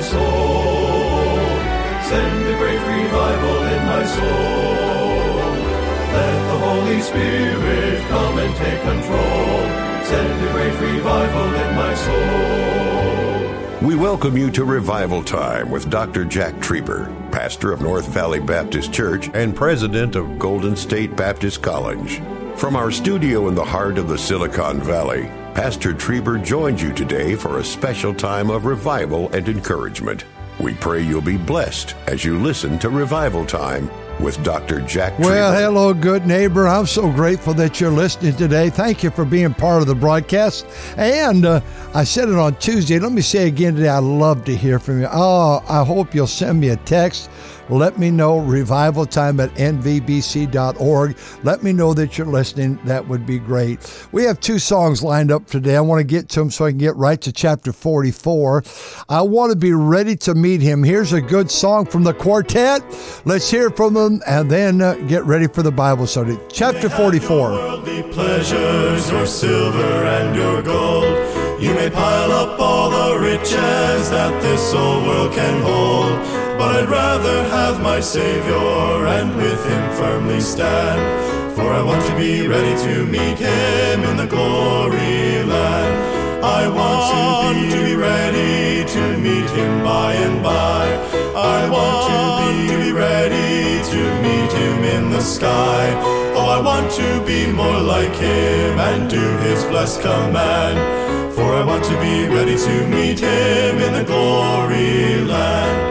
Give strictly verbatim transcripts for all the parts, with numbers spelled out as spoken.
my soul. Send a great revival in my soul. Let the Holy Spirit come and take control. Send a great revival in my soul. We welcome you to Revival Time with Doctor Jack Trieber, pastor of North Valley Baptist Church and president of Golden State Baptist College. From our studio in the heart of the Silicon Valley, Pastor Trieber joins you today for a special time of revival and encouragement. We pray you'll be blessed as you listen to Revival Time with Doctor Jack Trieber. Well, hello, good neighbor. I'm so grateful that you're listening today. Thank you for being part of the broadcast. And uh, I said it on Tuesday. Let me say again today, I'd love to hear from you. Oh, I hope you'll send me a text. Let me know, revival time at n v b c dot org. Let me know that you're listening. That would be great. We have two songs lined up today. I want to get to them so I can get right to chapter forty-four. I want to be ready to meet him. Here's a good song from the quartet. Let's hear from them and then uh, get ready for the Bible study. Chapter forty-four. Worldly pleasures, your silver and your gold. You may pile up all the riches that this old world can hold. But I'd rather have my Savior and with him firmly stand. For I want to be ready to meet him in the glory land. I want to be, to be ready to meet him by and by. I want to be, to be ready to meet him in the sky. Oh, I want to be more like him and do his blessed command. For I want to be ready to meet him in the glory land.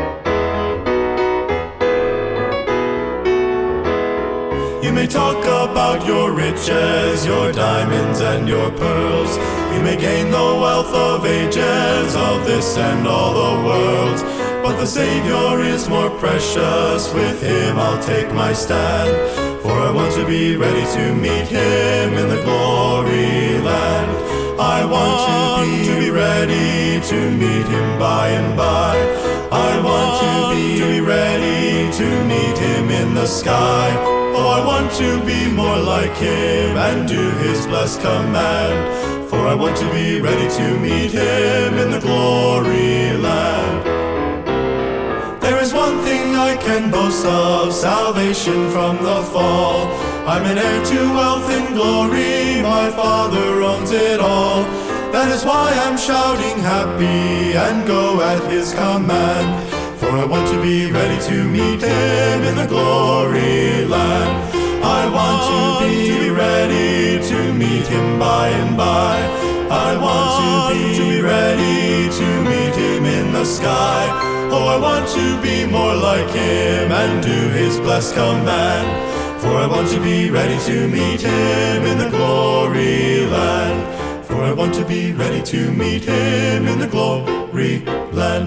You may talk about your riches, your diamonds and your pearls. You may gain the wealth of ages, of this and all the worlds. But the Savior is more precious, with him I'll take my stand. For I want to be ready to meet him in the glory land. I want to be, to be ready to meet him by and by. I want to be, to be ready to meet him in the sky. Oh, I want to be more like him and do his blessed command. For I want to be ready to meet him in the glory land. There is one thing I can boast of, salvation from the fall. I'm an heir to wealth and glory, my Father owns it all. That is why I'm shouting happy and go at his command. For I want to be ready to meet him in the glory land. I want to be, to be ready to meet him by and by. I want to be, to be ready to meet him in the sky. Oh, I want to be more like him and do his blessed command. For I want to be ready to meet him in the glory land. For I want to be ready to meet him in the glory land.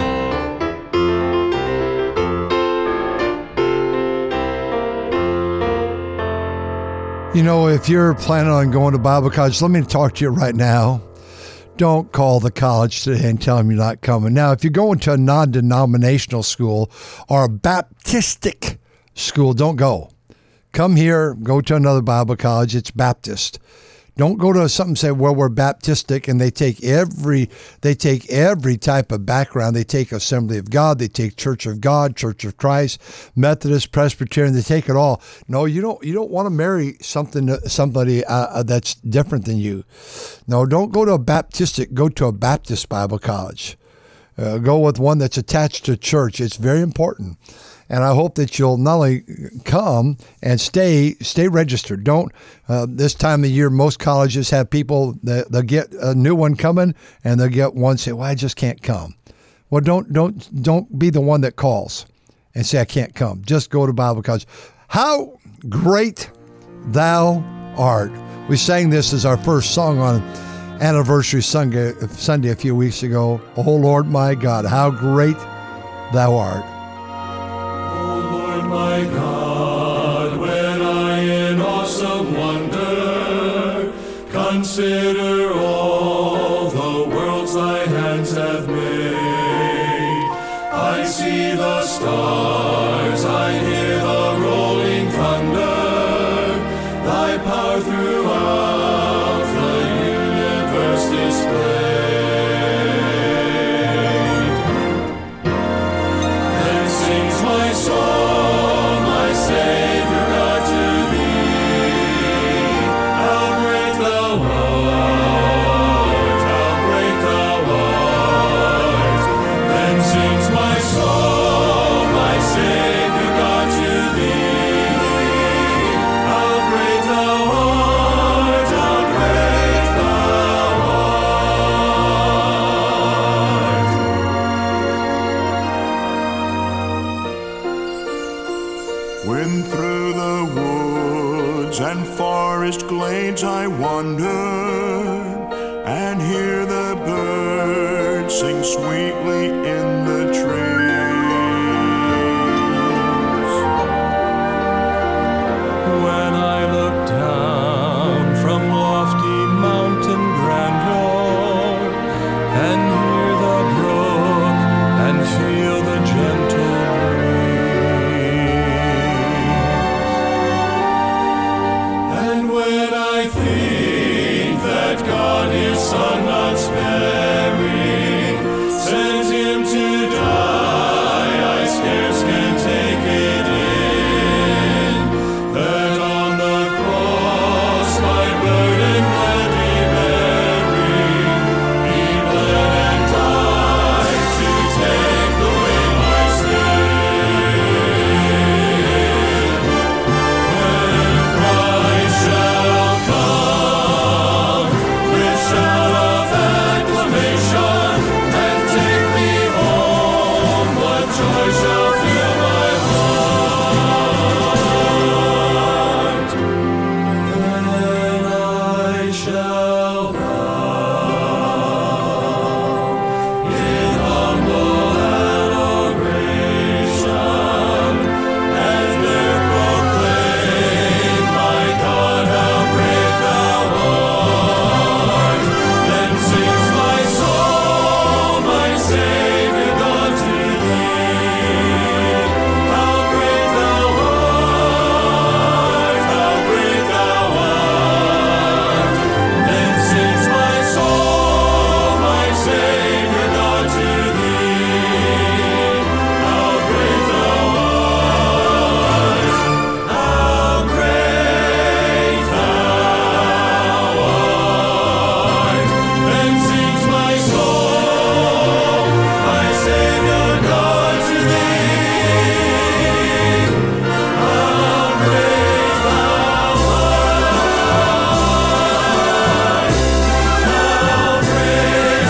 You know, if you're planning on going to Bible college, let me talk to you right now. Don't call the college today and tell them you're not coming. Now, if you're going to a non-denominational school or a Baptistic school, don't go. Come here, go to another Bible college. It's Baptist. Don't go to something and say, well, we're Baptistic, and they take every they take every type of background. They take Assembly of God, they take Church of God, Church of Christ, Methodist, Presbyterian. They take it all. No, you don't. You don't want to marry something somebody uh, that's different than you. No, don't go to a Baptistic. Go to a Baptist Bible college. Uh, go with one that's attached to church. It's very important. And I hope that you'll not only come and stay, stay registered. Don't, uh, this time of year, most colleges have people that they'll get a new one coming and they'll get one say, well, I just can't come. Well, don't, don't, don't be the one that calls and say, I can't come. Just go to Bible college. How great thou art. We sang this as our first song on anniversary Sunday, Sunday a few weeks ago. Oh, Lord, my God, how great thou art. My God, when I in awesome wonder consider all the worlds thy hands have made, I see the stars, I hear the rolling thunder, thy power throughout the universe displayed. and hear the birds sing sweetly in the trees. When I look down from lofty mountain grandeur and hear the brook and feel the gentle breeze, and when I think that God his Son not sparing sent him to die, I scarce can take it in, that on the cross my burden gladly bearing, he bled and died to take away my sin. When Christ shall come with shout of acclamation and take me home, what joy shall fill my heart? Then I shall bow in humble adoration and there proclaim, my God, how great thou art. Then sings my soul, my Savior God, to thee. How great thou art, how great thou art. Then sings my soul, my Savior God, to thee. How great thou art, how great thou art. Then sings my soul, my Savior God, to thee. How great thou art, how great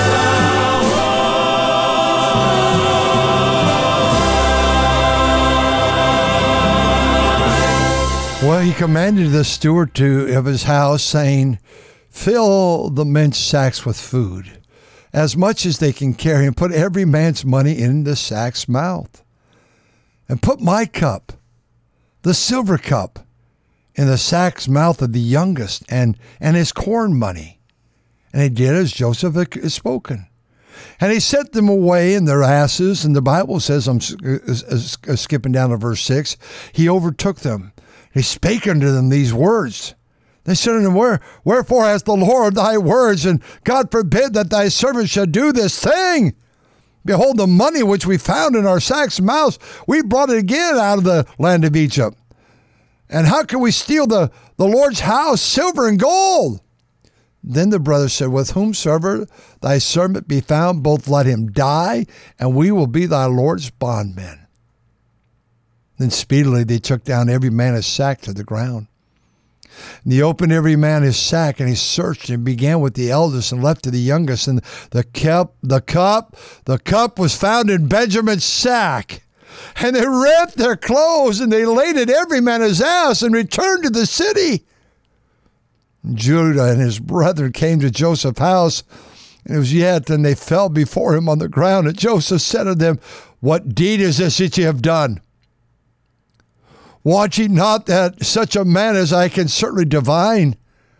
Well, he commanded the steward to of his house, saying, fill the men's sacks with food, as much as they can carry, and put every man's money in the sack's mouth. And put my cup, the silver cup, in the sack's mouth of the youngest, and, and his corn money. And he did as Joseph had spoken. And he sent them away in their asses. And the Bible says, I'm s- s- s- skipping down to verse six, he overtook them. He spake unto them these words. They said unto him, Where, wherefore has the Lord thy words, and God forbid that thy servant should do this thing? Behold, the money which we found in our sacks' mouths, we brought it again out of the land of Egypt. And how can we steal the, the Lord's house, silver and gold? Then the brothers said, With whomsoever thy servant be found, both let him die, and we will be thy Lord's bondmen. Then speedily they took down every man his sack to the ground. And he opened every man his sack, and he searched and began with the eldest and left to the youngest. And the cup, the cup, the cup was found in Benjamin's sack. And they rent their clothes, and they laid it every man his ass, and returned to the city. And Judah and his brethren came to Joseph's house, and it was yet, and they fell before him on the ground. And Joseph said to them, What deed is this that ye have done? Watch ye not that such a man as I can certainly divine?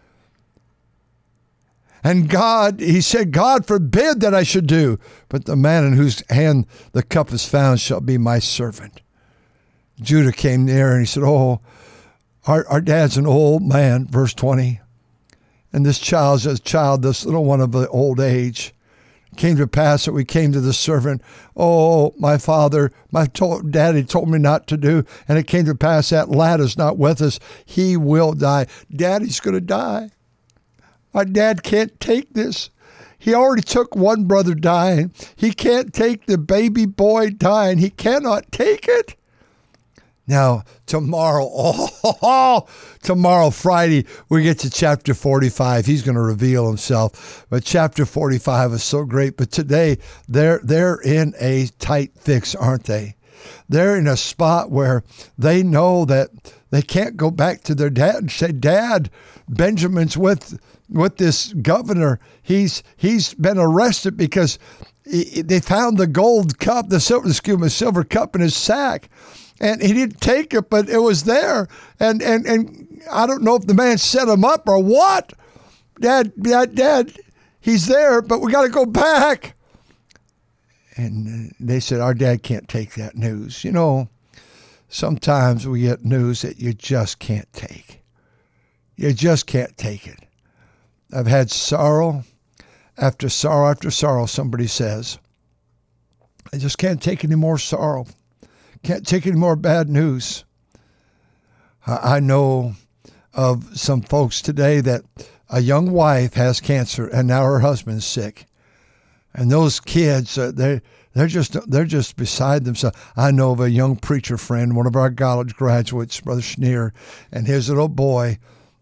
And God, he said, God forbid that I should do, but the man in whose hand the cup is found shall be my servant. Judah came near and he said, Oh, our, our dad's an old man, verse twenty. And this child's a child, this little one of the old age. It came to pass that we came to the servant. Oh, my father, my to- daddy told me not to do. And it came to pass that lad is not with us. He will die. Daddy's going to die. My dad can't take this. He already took one brother dying. He can't take the baby boy dying. He cannot take it. Now, tomorrow, oh, oh, oh, tomorrow, Friday, we get to chapter forty-five. He's going to reveal himself. But chapter forty-five is so great. But today, they're they're in a tight fix, aren't they? They're in a spot where they know that they can't go back to their dad and say, Dad, Benjamin's with with this governor. He's he's been arrested because he, they found the gold cup, the silver, excuse me, silver cup in his sack. And he didn't take it, but it was there. And and and I don't know if the man set him up or what. Dad, Dad, Dad, he's there, but we got to go back. And they said, our dad can't take that news. You know, sometimes we get news that you just can't take. You just can't take it. I've had sorrow after sorrow after sorrow, somebody says. I just can't take any more sorrow. Can't take any more bad news. I know of some folks today that a young wife has cancer and now her husband's sick. And those kids, uh, they they're just they're just beside themselves. I know of a young preacher friend, one of our college graduates, Brother Schneer, and his little boy,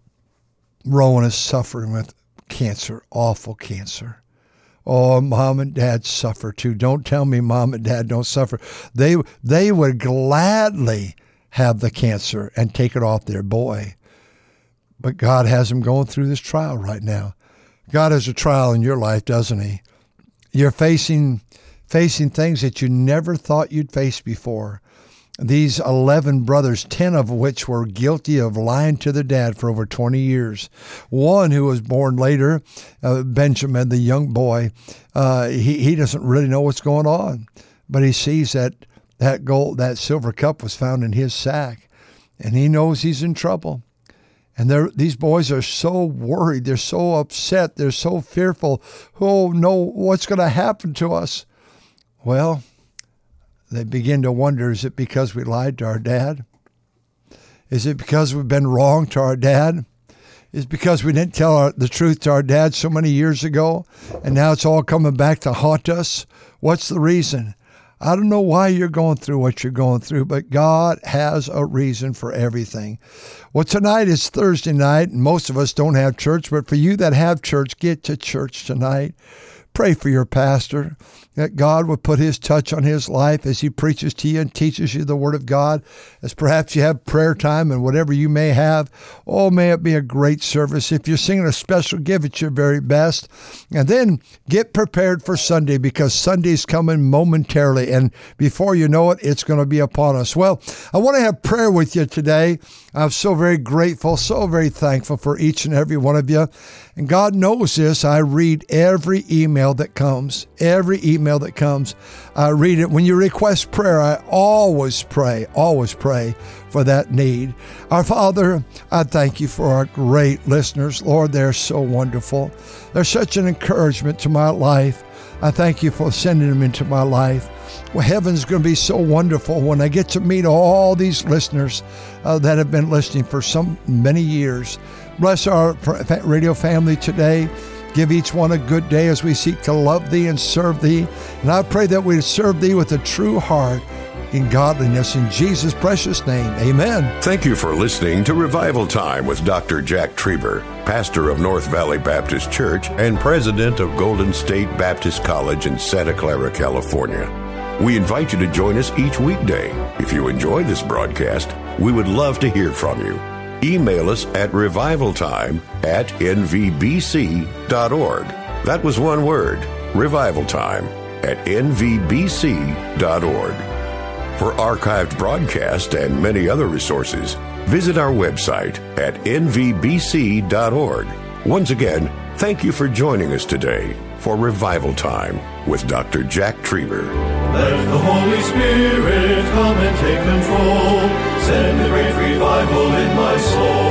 Rowan, is suffering with cancer, awful cancer. Oh, mom and dad suffer too. Don't tell me mom and dad don't suffer. They they would gladly have the cancer and take it off their boy. But God has them going through this trial right now. God has a trial in your life, doesn't he? You're facing facing things that you never thought you'd face before. These eleven brothers, ten of which were guilty of lying to their dad for over twenty years. One who was born later, uh, Benjamin, the young boy, uh, he, he doesn't really know what's going on, but he sees that that gold, that silver cup was found in his sack, and he knows he's in trouble. And these boys are so worried. They're so upset. They're so fearful. Oh, no, what's going to happen to us? Well, they begin to wonder, is it because we lied to our dad? Is it because we've been wrong to our dad? Is it because we didn't tell our, the truth to our dad so many years ago, and now it's all coming back to haunt us? What's the reason? I don't know why you're going through what you're going through, but God has a reason for everything. Well, tonight is Thursday night, and most of us don't have church, but for you that have church, get to church tonight. Pray for your pastor, that God would put his touch on his life as he preaches to you and teaches you the Word of God, as perhaps you have prayer time and whatever you may have. Oh, may it be a great service. If you're singing a special, give it your very best. And then get prepared for Sunday, because Sunday's coming momentarily, and before you know it, it's going to be upon us. Well, I want to have prayer with you today. I'm so very grateful, so very thankful for each and every one of you. And God knows this. I read every email that comes, every email that comes. I read it. When you request prayer, I always pray, always pray for that need. Our Father, I thank you for our great listeners. Lord, they're so wonderful. They're such an encouragement to my life. I thank you for sending them into my life. Well, heaven's going to be so wonderful when I get to meet all these listeners uh, that have been listening for so many years. Bless our radio family today. Give each one a good day as we seek to love thee and serve thee. And I pray that we serve thee with a true heart in godliness. In Jesus' precious name, amen. Thank you for listening to Revival Time with Doctor Jack Trieber, pastor of North Valley Baptist Church and president of Golden State Baptist College in Santa Clara, California. We invite you to join us each weekday. If you enjoy this broadcast, we would love to hear from you. Email us at revivaltime at n v b c dot org. That was one word, revivaltime at n v b c dot org. For archived broadcasts and many other resources, visit our website at n v b c dot org. Once again, thank you for joining us today for Revival Time with Doctor Jack Trieber. Let the Holy Spirit come and take control. Send a great revival in my soul.